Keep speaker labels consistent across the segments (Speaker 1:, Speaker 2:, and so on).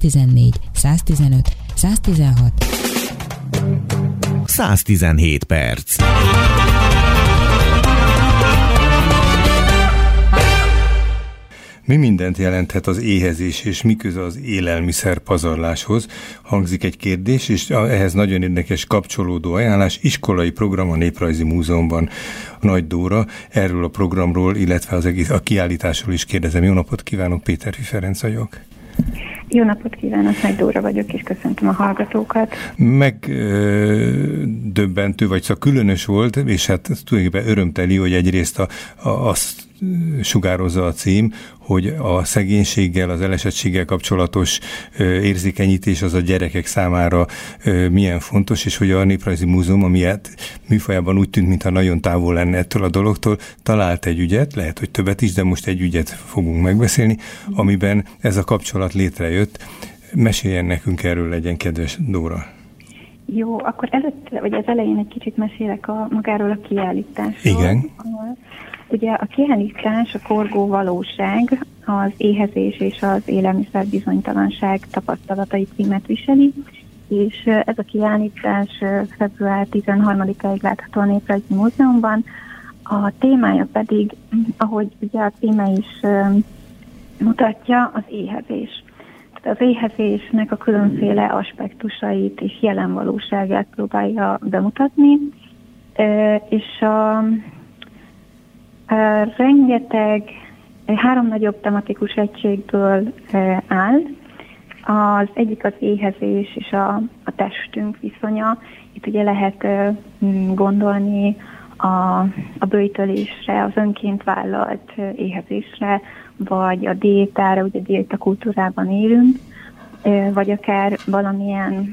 Speaker 1: 114, 115, 116.
Speaker 2: 117 perc.
Speaker 3: Mi mindent jelenthet az éhezés, és mi köze az élelmiszer pazarláshoz? Hangzik egy kérdés, és ehhez nagyon érdekes kapcsolódó ajánlás. Iskolai program a Néprajzi Múzeumban. Nagy Dóra, erről a programról, illetve a kiállításról is kérdezem. Jó napot kívánok, Péterfi Ferenc vagyok.
Speaker 4: Jó napot kívánok, Nagy Dóra vagyok, és köszöntöm a hallgatókat.
Speaker 3: Megdöbbentő, vagy szóval különös volt, és hát tulajdonképpen örömteli, hogy egyrészt azt sugározza a cím, hogy a szegénységgel, az elesettséggel kapcsolatos érzékenyítés az a gyerekek számára milyen fontos, és hogy a Néprajzi Múzeum, ami műfajában úgy tűnt, mintha nagyon távol lenne ettől a dologtól, talált egy ügyet, lehet, hogy többet is, de most egy ügyet fogunk megbeszélni, amiben ez a kapcsolat létrejött. Meséljen nekünk erről, legyen kedves, Dóra.
Speaker 4: Jó, akkor az elején egy kicsit mesélek magáról a kiállításról.
Speaker 3: Igen.
Speaker 4: Ugye a kiállítás, a Korgó valóság, az éhezés és az élelmiszer bizonytalanság tapasztalatai címet viseli, és ez a kiállítás február 13-áig látható a Néprajzi Múzeumban. A témája pedig, ahogy ugye a címe is mutatja, az éhezés. Tehát az éhezésnek a különféle aspektusait és jelen valóságát próbálja bemutatni, és rengeteg, 3 nagyobb tematikus egységből áll. Az egyik az éhezés és a testünk viszonya. Itt ugye lehet gondolni a böjtölésre, az önként vállalt éhezésre, vagy a diétára, ugye diétakultúrában élünk, vagy akár valamilyen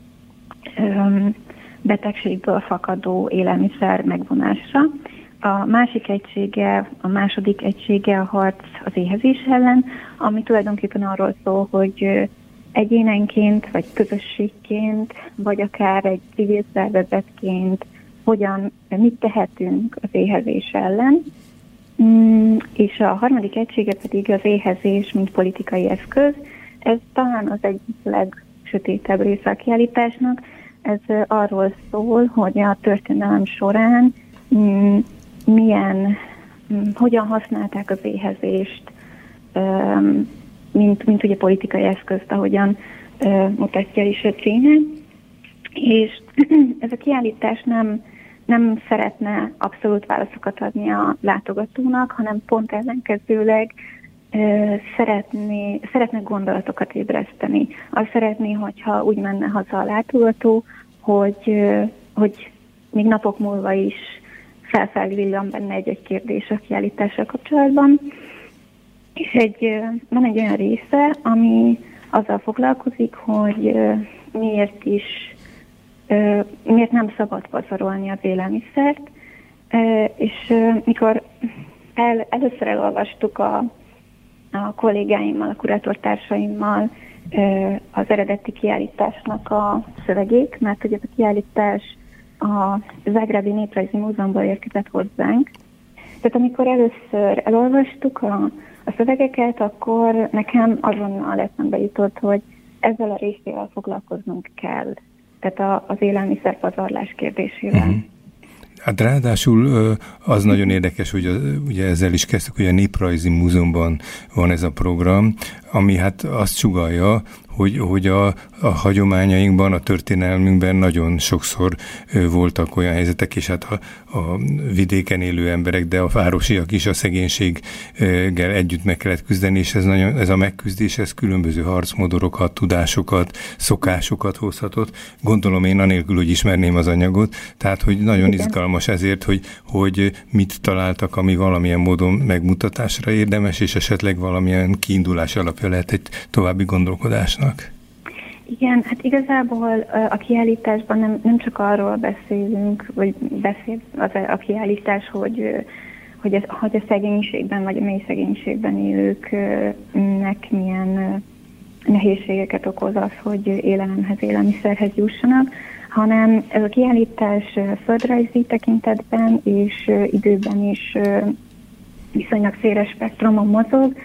Speaker 4: betegségből fakadó élelmiszer megvonásra. A második egysége a harc az éhezés ellen, ami tulajdonképpen arról szól, hogy egyénenként, vagy közösségként, vagy akár egy civil szervezetként mit tehetünk az éhezés ellen. És a harmadik egysége pedig az éhezés, mint politikai eszköz. Ez talán az egyik legsötétebb része a kiállításnak. Ez arról szól, hogy a történelem során hogyan használták az éhezést, mint ugye politikai eszközt, ahogyan mutatja is a címe. És ez a kiállítás nem szeretne abszolút válaszokat adni a látogatónak, hanem pont ellenkezőleg szeretne gondolatokat ébreszteni. Azt szeretné, hogyha úgy menne haza a látogató, hogy még napok múlva is felvillan benne egy kérdés a kiállítással kapcsolatban. És van egy olyan része, ami azzal foglalkozik, hogy miért nem szabad pazarolni az élelmiszert. És mikor először elolvastuk a kollégáimmal, a kurátortársaimmal az eredeti kiállításnak a szövegét, mert ugye a kiállítás a Zágrábi Néprajzi Múzeumból érkezett hozzánk. Tehát amikor először elolvastuk a szövegeket, akkor nekem azonnal eszembe jutott, hogy ezzel a részével foglalkoznunk kell. Tehát az élelmiszerpazarlás kérdésével. Uh-huh.
Speaker 3: Hát ráadásul az nagyon érdekes, hogy ugye ezzel is kezdtük, hogy a Néprajzi Múzeumban van ez a program, ami hát azt sugallja, hogy a hagyományainkban, a történelmünkben nagyon sokszor voltak olyan helyzetek, és hát a vidéken élő emberek, de a városiak is a szegénységgel együtt meg kellett küzdeni, és ez a megküzdés, ez különböző harcmodorokat, tudásokat, szokásokat hozhatott. Gondolom én anélkül, hogy ismerném az anyagot, tehát hogy nagyon izgalmas ezért, hogy mit találtak, ami valamilyen módon megmutatásra érdemes, és esetleg valamilyen kiindulás alapja lehet egy további gondolkodásnak.
Speaker 4: Igen, hát igazából a kiállításban nem csak arról beszélünk, vagy beszél a kiállítás, hogy a szegénységben, vagy a mély szegénységben élőknek milyen nehézségeket okoz az, hogy élelemhez, élelmiszerhez jussanak, hanem ez a kiállítás földrajzi tekintetben és időben is viszonylag széles spektrumon mozog.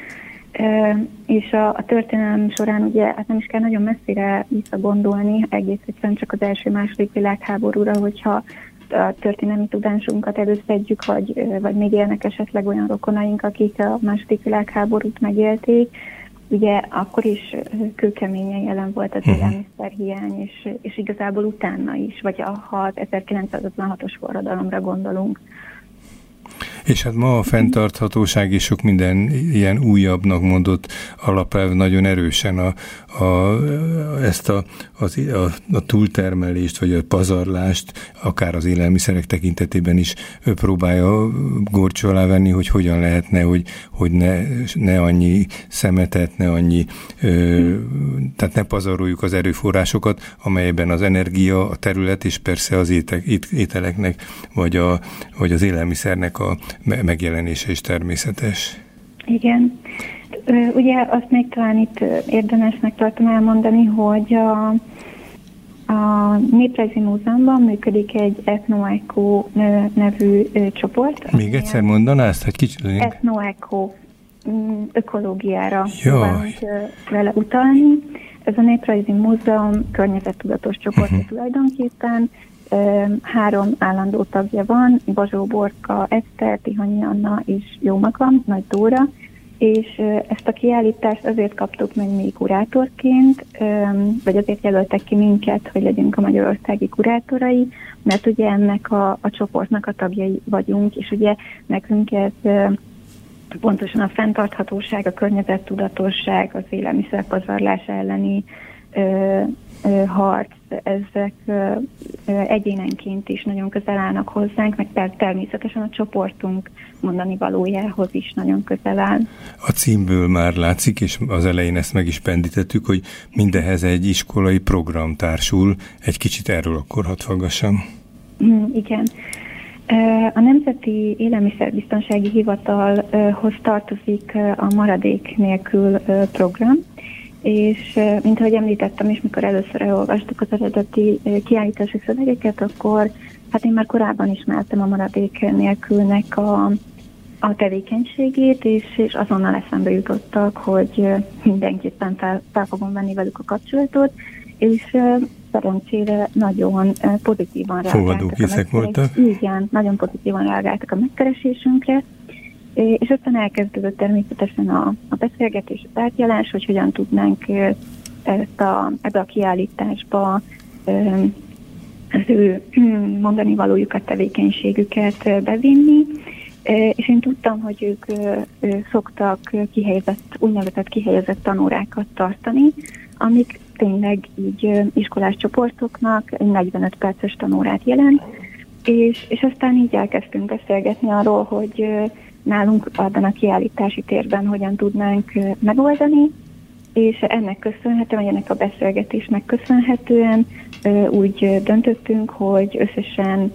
Speaker 4: És a történelem során ugye hát nem is kell nagyon messzire visszagondolni, egész egyszerűen csak az első-második világháborúra, hogyha a történelmi tudásunkat előszedjük, vagy még élnek esetleg olyan rokonaink, akik a második világháborút megélték. Ugye akkor is kőkeményen jelen volt az élelmiszerhiány, és igazából utána is, vagy ha 1956-os forradalomra gondolunk.
Speaker 3: És hát ma a fenntarthatóság és sok minden ilyen újabbnak mondott alapelv nagyon erősen a túltermelést, vagy a pazarlást, akár az élelmiszerek tekintetében is próbálja górcső alá venni, hogy hogyan lehetne, hogy ne annyi szemetet, ne annyi, tehát ne pazaroljuk az erőforrásokat, amelyben az energia, a terület és persze az ételeknek, vagy az élelmiszernek a megjelenése is természetes.
Speaker 4: Igen. Ugye azt még talán itt érdemesnek tartom elmondani, hogy a Néprajzi Múzeumban működik egy Ethno-Eco nevű csoport.
Speaker 3: Még egyszer mondaná ezt, hogy kicsit?
Speaker 4: Ethno-Eco, ökológiára próbálunk vele utalni. Ez a Néprajzi Múzeum környezettudatos csoport tulajdonképpen. 3 állandó tagja van, Bazsó Borka, Eszter, Tihanyi Anna és jó magam, Nagy Dóra, és ezt a kiállítást azért kaptuk meg mi kurátorként, vagy azért jelöltek ki minket, hogy legyünk a magyarországi kurátorai, mert ugye ennek a csoportnak a tagjai vagyunk, és ugye nekünk ez pontosan a fenntarthatóság, a környezettudatosság, az élelmiszerpazarlás elleni harc, ezek egyénenként is nagyon közel állnak hozzánk, meg természetesen a csoportunk mondani valójához is nagyon közel áll. A
Speaker 3: címből már látszik, és az elején ezt meg is pendítettük, hogy mindehhez egy iskolai program társul. Egy kicsit erről akkor hadd faggassam.
Speaker 4: Igen. A Nemzeti Élelmiszerbiztonsági Hivatalhoz tartozik a Maradék nélkül program, és mint ahogy említettem is, mikor először elolvastuk az eredeti kiállítási szövegeket, akkor hát én már korábban ismertem a Maradék nélkülnek a tevékenységét, és azonnal eszembe jutottak, hogy mindenképpen fel fogom venni velük a kapcsolatot, és szerencsére nagyon pozitívan reagáltak
Speaker 3: voltak.
Speaker 4: Igen, nagyon pozitívan reagáltak a megkeresésünkre, és aztán elkezdődött természetesen a beszélgetés, a tárgyalás, hogy hogyan tudnánk ebbe a kiállításba az ő mondani valójukat, tevékenységüket bevinni, és én tudtam, hogy ők szoktak úgynevezett kihelyezett tanórákat tartani, amik tényleg így iskolás csoportoknak 45 perces tanórát jelent, és aztán így elkezdtünk beszélgetni arról, hogy nálunk abban a kiállítási térben hogyan tudnánk megoldani, és ennek köszönhetően, vagy ennek a beszélgetésnek köszönhetően úgy döntöttünk, hogy összesen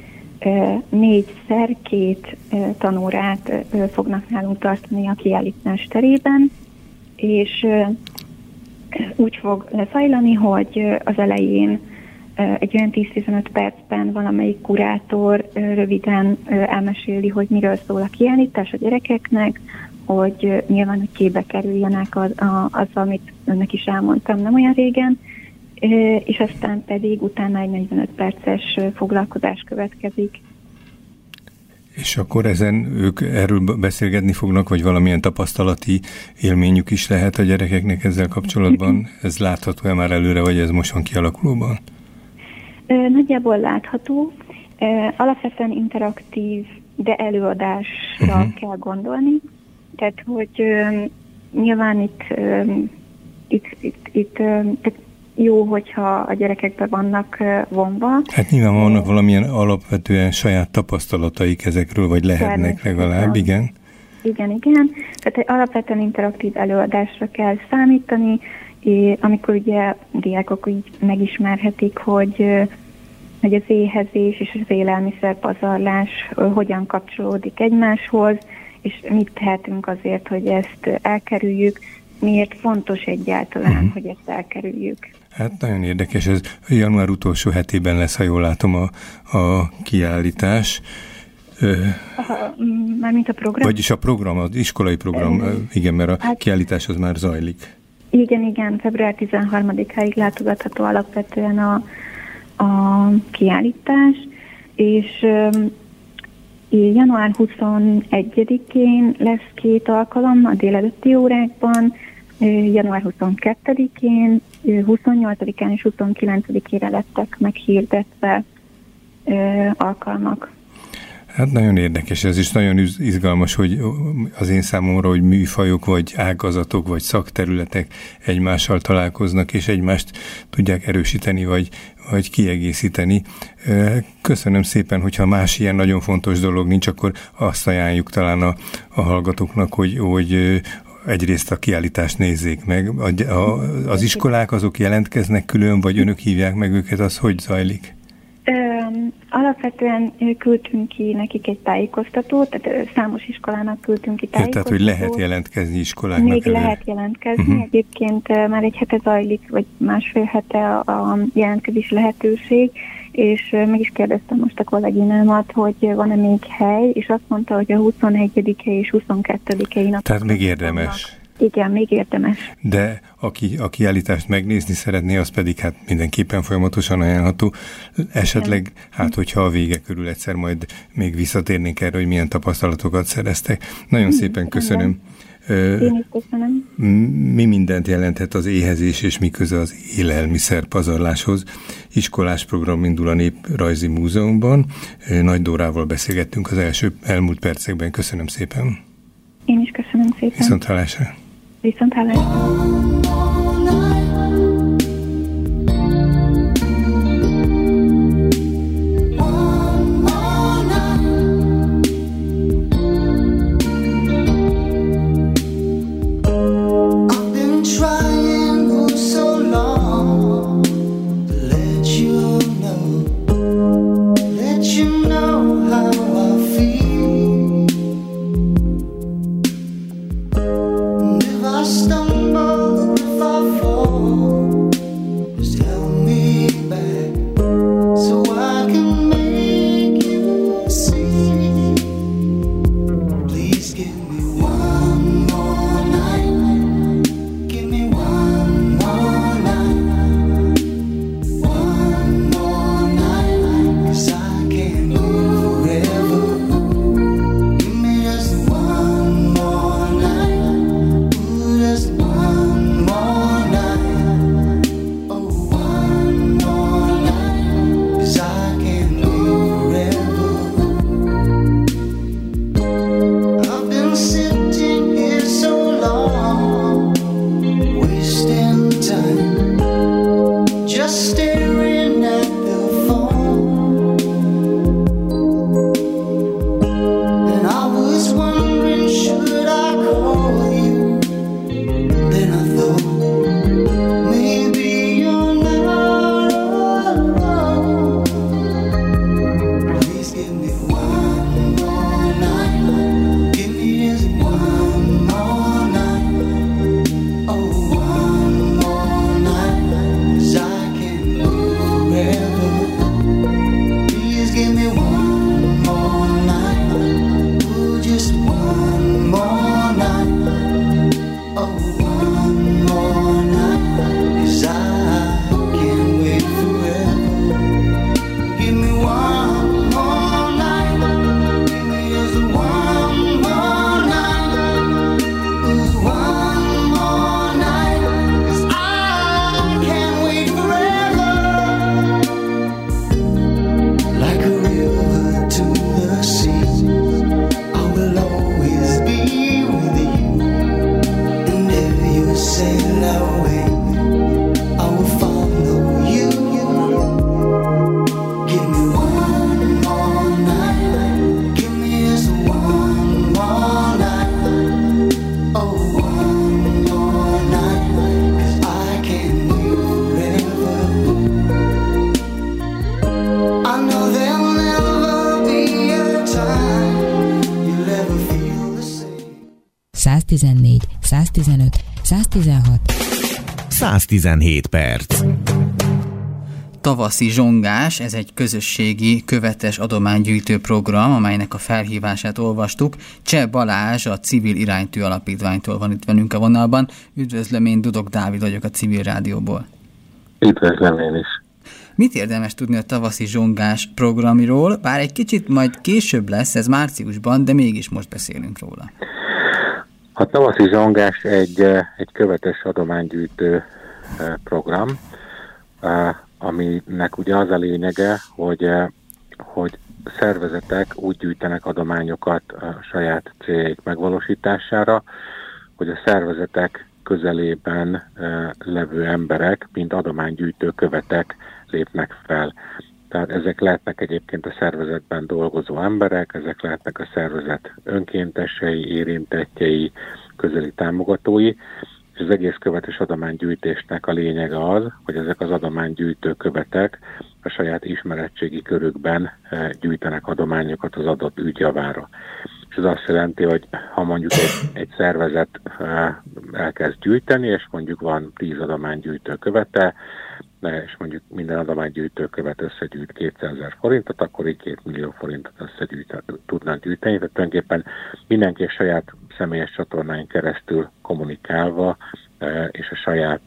Speaker 4: 4x2 tanórát fognak nálunk tartani a kiállítás terében, és úgy fog lezajlani, hogy az elején egy olyan 10-15 percben valamelyik kurátor röviden elmeséli, hogy miről szól a kiállítás a gyerekeknek, hogy nyilván, hogy képbe kerüljenek azzal, amit önnek is elmondtam nem olyan régen, és aztán pedig utána egy 45 perces foglalkozás következik.
Speaker 3: És akkor ők erről beszélgetni fognak, vagy valamilyen tapasztalati élményük is lehet a gyerekeknek ezzel kapcsolatban? Ez látható-e már előre, vagy ez most van kialakulóban?
Speaker 4: Nagyjából látható. Alapvetően interaktív, de előadásra kell gondolni. Tehát, hogy nyilván itt jó, hogyha a gyerekek be vannak vonva.
Speaker 3: Hát nyilván vannak valamilyen alapvetően saját tapasztalataik ezekről, vagy lehetnek legalább, igen.
Speaker 4: Igen. Tehát egy alapvetően interaktív előadásra kell számítani, amikor ugye diákok így megismerhetik, hogy az éhezés és az élelmiszerpazarlás hogyan kapcsolódik egymáshoz, és mit tehetünk azért, hogy ezt elkerüljük, miért fontos egyáltalán, hogy ezt elkerüljük.
Speaker 3: Hát nagyon érdekes, ez január utolsó hetében lesz, ha jól látom, a kiállítás.
Speaker 4: Mármint a program?
Speaker 3: Vagyis a program, az iskolai program, igen, mert a kiállítás az már zajlik.
Speaker 4: Igen, február 13-áig látogatható alapvetően a kiállítás, és január 21-én lesz 2 alkalom a délelőtti órákban, január 22-én, 28-án és 29-ére lettek meghirdetve alkalmak.
Speaker 3: Hát nagyon érdekes ez, és nagyon izgalmas, hogy az én számomra, hogy műfajok, vagy ágazatok, vagy szakterületek egymással találkoznak, és egymást tudják erősíteni, vagy kiegészíteni. Köszönöm szépen, hogyha más ilyen nagyon fontos dolog nincs, akkor azt ajánljuk talán a hallgatóknak, hogy egyrészt a kiállítást nézzék meg. Az iskolák azok jelentkeznek külön, vagy önök hívják meg őket, az hogy zajlik?
Speaker 4: Alapvetően küldtünk ki nekik egy tájékoztatót, tehát számos iskolának küldtünk ki tájékoztatót.
Speaker 3: Tehát, hogy lehet jelentkezni iskoláknak?
Speaker 4: Még lehet jelentkezni. Egyébként már egy hete zajlik, vagy másfél hete a jelentkezés lehetőség, és meg is kérdeztem most a kolléginámat, hogy van-e még hely, és azt mondta, hogy a 21-e és 22-i napok.
Speaker 3: Tehát még érdemes.
Speaker 4: Igen, még érdemes.
Speaker 3: De aki a kiállítást megnézni szeretné, az pedig hát mindenképpen folyamatosan ajánlható. Esetleg, hogyha a vége körül egyszer majd még visszatérnénk erre, hogy milyen tapasztalatokat szereztek. Nagyon szépen köszönöm.
Speaker 4: Én is köszönöm.
Speaker 3: Mi mindent jelenthet az éhezés, és mi köze az élelmiszer pazarláshoz? Iskolás program indul a Néprajzi Múzeumban. Nagy Dórával beszélgettünk az elmúlt percekben. Köszönöm szépen.
Speaker 4: Én is köszönöm szépen.
Speaker 3: Viszonthallásra.
Speaker 4: Viszonthallásra.
Speaker 1: ...114, 115, 116...
Speaker 2: 117 perc. Tavaszi Zsongás, ez egy közösségi követes adománygyűjtő program, amelynek a felhívását olvastuk. Cseh Balázs a Civil Iránytű Alapítványtól van itt velünk a vonalban. Üdvözlöm, én Dudok Dávid vagyok a Civil Rádióból.
Speaker 5: Üdvözlöm én is.
Speaker 2: Mit érdemes tudni a Tavaszi Zsongás programról? Bár egy kicsit majd később lesz, ez márciusban, de mégis most beszélünk róla.
Speaker 5: A Tavaszi Zsongás egy követes adománygyűjtő program, aminek ugye az a lényege, hogy szervezetek úgy gyűjtenek adományokat a saját céljaik megvalósítására, hogy a szervezetek közelében levő emberek, mint adománygyűjtő követek lépnek fel. Tehát ezek lehetnek egyébként a szervezetben dolgozó emberek, ezek lehetnek a szervezet önkéntesei, érintettjei, közeli támogatói, és az egész követes adománygyűjtésnek a lényege az, hogy ezek az adománygyűjtő követek a saját ismeretségi körükben gyűjtenek adományokat az adott ügy javára. És ez azt jelenti, hogy ha mondjuk egy szervezet elkezd gyűjteni, és mondjuk van 10 adománygyűjtő követe, és mondjuk minden adománygyűjtő követ összegyűjt 200 000 forintot, akkor így 2 millió forintot tudnak gyűjteni. Tehát tulajdonképpen mindenki a saját személyes csatornáin keresztül kommunikálva, és a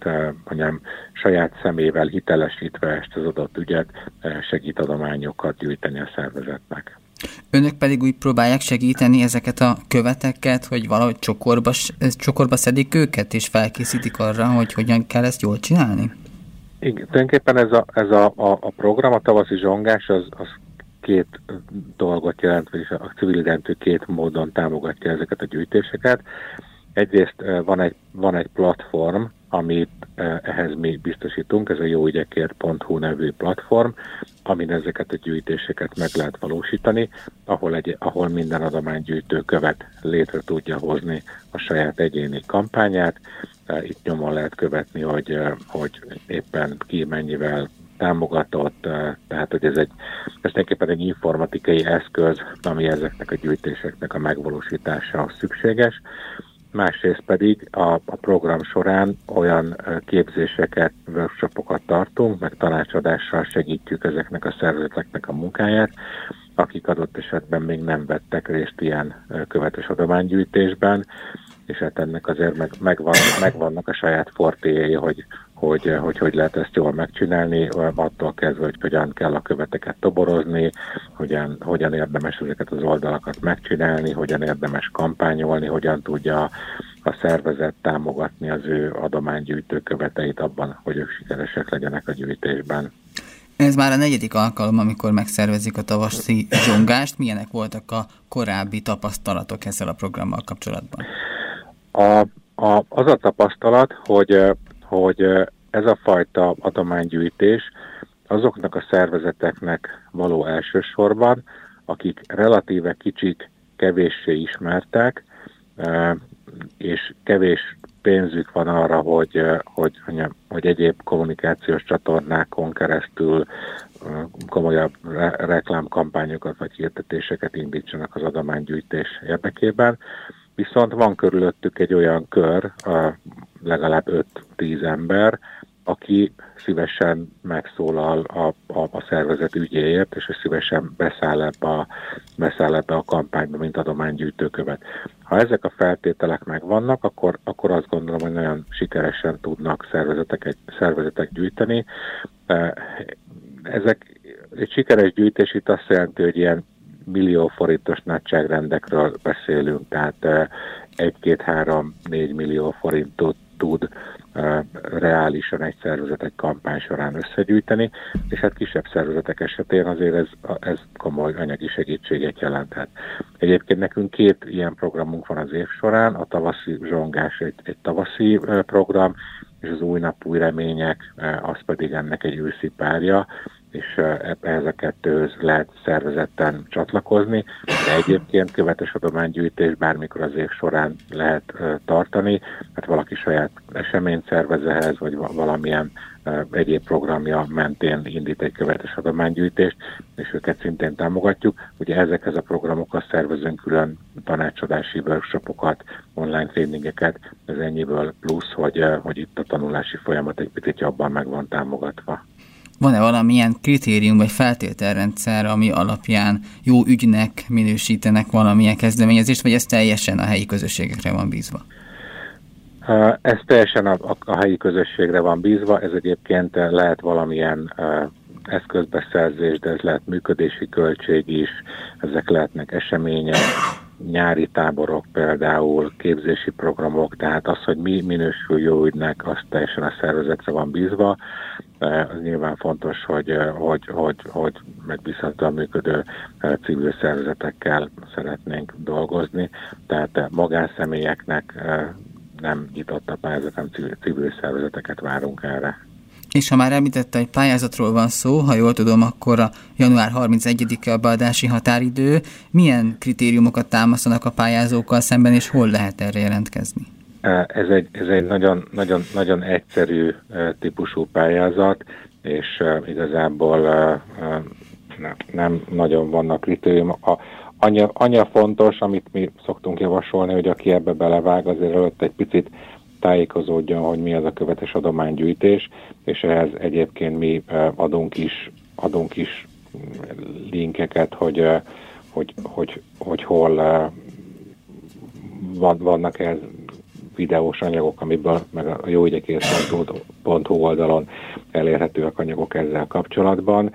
Speaker 5: saját szemével hitelesítve ezt az adott ügyet segít adományokat gyűjteni a szervezetnek.
Speaker 2: Önök pedig úgy próbálják segíteni ezeket a követeket, hogy valahogy csokorba szedik őket, és felkészítik arra, hogy hogyan kell ezt jól csinálni?
Speaker 5: Igen, tulajdonképpen ez a program, a Tavaszi Zsongás, az két dolgot jelent, vagyis a Civil Iránytű két módon támogatja ezeket a gyűjtéseket. Egyrészt van egy platform, amit ehhez mi biztosítunk, ez a jóügyekért.hu nevű platform, amin ezeket a gyűjtéseket meg lehet valósítani, ahol minden adománygyűjtő követ létre tudja hozni a saját egyéni kampányát. Itt nyomon lehet követni, hogy éppen ki mennyivel támogatott, tehát hogy ez tulajdonképpen egy informatikai eszköz, ami ezeknek a gyűjtéseknek a megvalósításához szükséges. Másrészt pedig a program során olyan képzéseket, workshopokat tartunk, meg tanácsadással segítjük ezeknek a szervezeteknek a munkáját, akik adott esetben még nem vettek részt ilyen követes adománygyűjtésben, és hát ennek azért megvannak a saját fortéjai, hogy lehet ezt jól megcsinálni, attól kezdve, hogy hogyan kell a követeket toborozni, hogyan érdemes ezeket az oldalakat megcsinálni, hogyan érdemes kampányolni, hogyan tudja a szervezet támogatni az ő adománygyűjtő követeit abban, hogy ők sikeresek legyenek a gyűjtésben.
Speaker 2: Ez már a 4. alkalom, amikor megszervezik a Tavaszi Zsongást. Milyenek voltak a korábbi tapasztalatok ezzel a programmal kapcsolatban?
Speaker 5: Az a tapasztalat, hogy ez a fajta adománygyűjtés azoknak a szervezeteknek való elsősorban, akik relatíve kicsik, kevéssé ismertek, és kevés pénzük van arra, hogy egyéb kommunikációs csatornákon keresztül komolyabb reklámkampányokat vagy hirdetéseket indítsanak az adománygyűjtés érdekében. Viszont van körülöttük egy olyan kör, legalább 5-10 ember, aki szívesen megszólal a szervezet ügyéért, és szívesen beszáll ebbe a kampányba, mint adománygyűjtő követ. Ha ezek a feltételek megvannak, akkor azt gondolom, hogy nagyon sikeresen tudnak szervezetek gyűjteni. Egy sikeres gyűjtés itt azt jelenti, hogy ilyen millió forintos nagyságrendekről beszélünk, tehát 1-2-3-4 millió forintot tud reálisan egy szervezet egy kampány során összegyűjteni, és hát kisebb szervezetek esetén azért ez komoly anyagi segítséget jelenthet. Egyébként nekünk 2 ilyen programunk van az év során, a Tavaszi Zsongás egy tavaszi program, és az Új nap, új remények, az pedig ennek egy őszi párja, és ehhez a kettőhöz lehet szervezetten csatlakozni, de egyébként követes adománygyűjtés bármikor az év során lehet tartani, hát valaki saját eseményt szervez ehhez, vagy valamilyen egyéb programja mentén indít egy követes adománygyűjtést, és őket szintén támogatjuk. Ugye ezekhez a programokhoz szervezünk külön tanácsadási workshopokat, online tréningeket, ez ennyiből plusz, hogy itt a tanulási folyamat egy picit jobban meg van támogatva.
Speaker 2: Van-e valamilyen kritérium vagy feltételrendszer, ami alapján jó ügynek minősítenek valamilyen kezdeményezést, vagy ez teljesen a helyi közösségekre van bízva?
Speaker 5: Ez teljesen a helyi közösségre van bízva, ez egyébként lehet valamilyen eszközbeszerzés, de ez lehet működési költség is, ezek lehetnek események, nyári táborok például, képzési programok, tehát az, hogy mi minősül jó ügynek, az teljesen a szervezetre van bízva. Az nyilván fontos, hogy megbízhatóan működő civil szervezetekkel szeretnénk dolgozni, tehát magánszemélyeknek nem nyitott a pályázat, hanem civil szervezeteket várunk erre.
Speaker 2: És ha már említette, hogy pályázatról van szó, ha jól tudom, akkor a január 31-e a beadási határidő. Milyen kritériumokat támasztanak a pályázókkal szemben, és hol lehet erre jelentkezni?
Speaker 5: Ez egy nagyon egyszerű típusú pályázat, és igazából nem nagyon vannak kritériumok. Annyi fontos, amit mi szoktunk javasolni, hogy aki ebbe belevág, azért előtt egy picit tájékozódjon, hogy mi az a követes adománygyűjtés, és ehhez egyébként mi adunk is linkeket, hogy hol vannak ez videós anyagok, amiből meg a jóügyekért.hu oldalon elérhetőek anyagok ezzel kapcsolatban,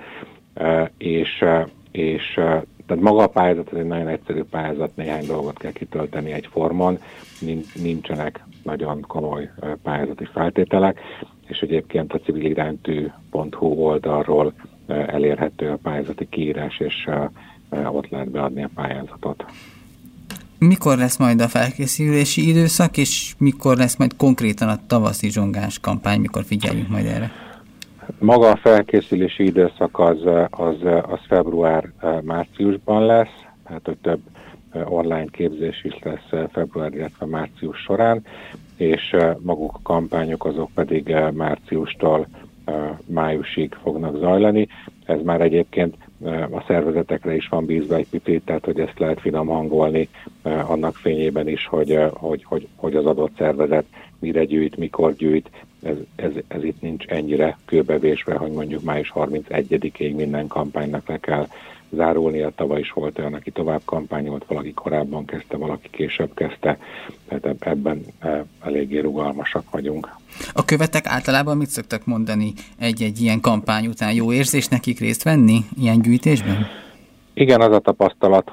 Speaker 5: és tehát maga a pályázat, ez egy nagyon egyszerű pályázat, néhány dolgot kell kitölteni egy formon, nincsenek nagyon komoly pályázati feltételek, és egyébként a civiliránytű.hu oldalról elérhető a pályázati kiírás, és ott lehet beadni a pályázatot.
Speaker 2: Mikor lesz majd a felkészülési időszak, és mikor lesz majd konkrétan a tavaszi zsongás kampány, mikor figyeljünk majd erre?
Speaker 5: Maga a felkészülési időszak az február-márciusban lesz, tehát hogy több online képzés is lesz február, illetve március során, és maguk a kampányok azok pedig márciustól májusig fognak zajlani. Ez már egyébként a szervezetekre is van bízva egy picit, tehát hogy ezt lehet finom hangolni annak fényében is, hogy az adott szervezet mire gyűjt, mikor gyűjt. Ez itt nincs ennyire kőbevésve, hogy mondjuk május 31-ig minden kampánynak le kell zárulnia. Tavaly is volt olyan, aki tovább kampányolt, valaki korábban kezdte, valaki később kezdte, tehát ebben eléggé rugalmasak vagyunk.
Speaker 2: A követek általában mit szoktak mondani egy ilyen kampány után? Jó érzés nekik részt venni ilyen gyűjtésben?
Speaker 5: Igen, az a tapasztalat,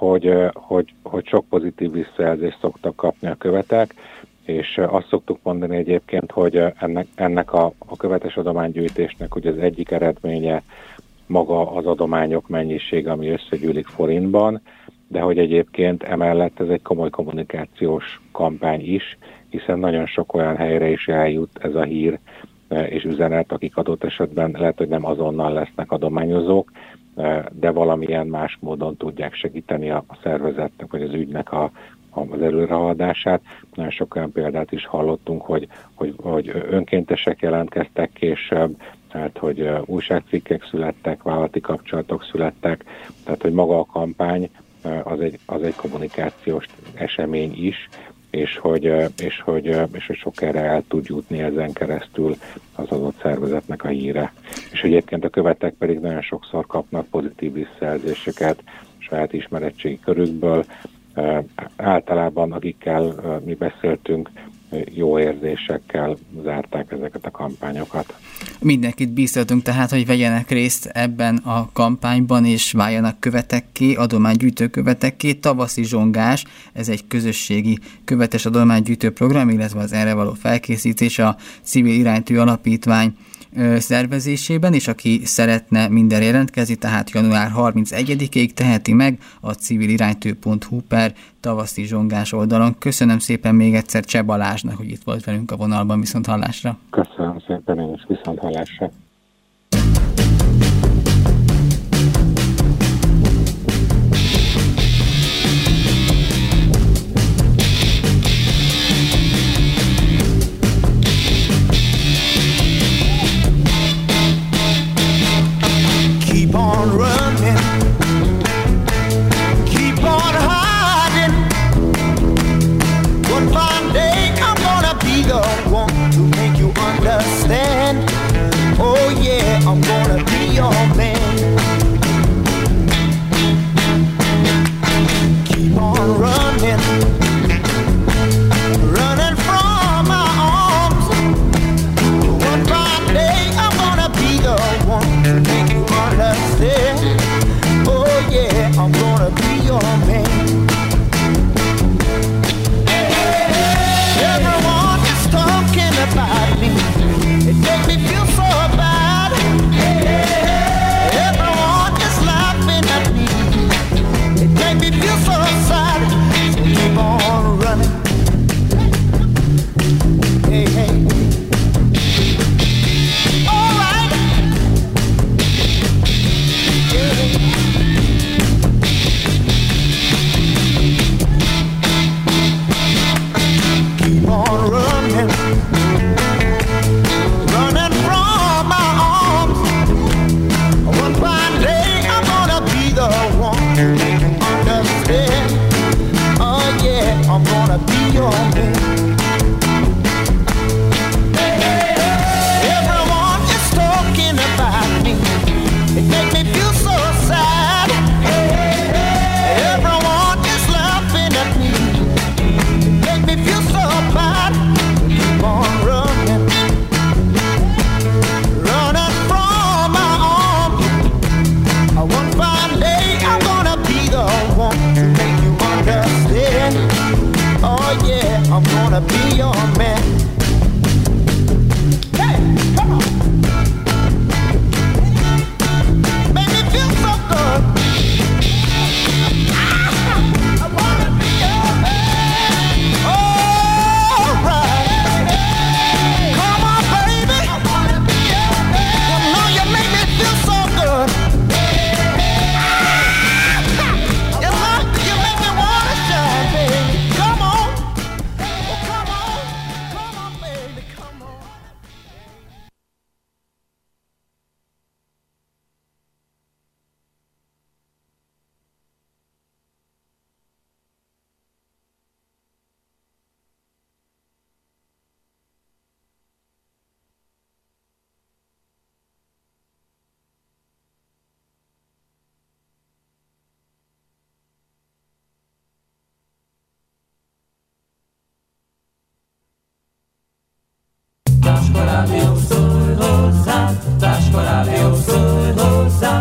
Speaker 5: hogy sok pozitív visszajelzést szoktak kapni a követek, és azt szoktuk mondani egyébként, hogy ennek a követes adománygyűjtésnek ugye az egyik eredménye maga az adományok mennyisége, ami összegyűlik forintban, de hogy egyébként emellett ez egy komoly kommunikációs kampány is, hiszen nagyon sok olyan helyre is eljut ez a hír és üzenet, akik adott esetben lehet, hogy nem azonnal lesznek adományozók, de valamilyen más módon tudják segíteni a szervezetnek vagy az ügynek az előrehaladását. Nagyon sok olyan példát is hallottunk, hogy önkéntesek jelentkeztek később, tehát hogy újságcikkek születtek, vállalati kapcsolatok születtek, tehát hogy maga a kampány az egy kommunikációs esemény is, és hogy sok erre el tud jutni ezen keresztül az adott szervezetnek a híre. És egyébként a követek pedig nagyon sokszor kapnak pozitív visszajelzéseket saját ismeretségi körükből. Általában akikkel mi beszéltünk, jó érzésekkel zárták ezeket a kampányokat.
Speaker 2: Mindenkit bíztatunk tehát, hogy vegyenek részt ebben a kampányban, és váljanak követekké, adománygyűjtő követekké. Tavaszi zsongás, ez egy közösségi követes adománygyűjtő program, illetve az erre való felkészítés a Civil Iránytű Alapítvány szervezésében, és aki szeretne mindenre jelentkezni, tehát január 31-ig teheti meg a civiliránytű.hu/tavaszi zsongás oldalon. Köszönöm szépen még egyszer Cseh Balázsnak, hogy itt volt velünk a vonalban. Viszonthallásra.
Speaker 5: Köszönöm szépen, én is viszonthallásra.
Speaker 6: Keep on running, keep on hiding. One fine day I'm gonna be the one to make you understand. Oh,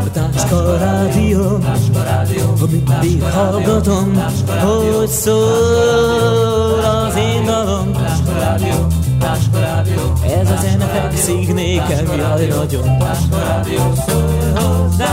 Speaker 7: A Táska Rádió, mindig hallgatom, hogy szól az én dalom. Ez a zene fekszik nékem, jaj nagyon.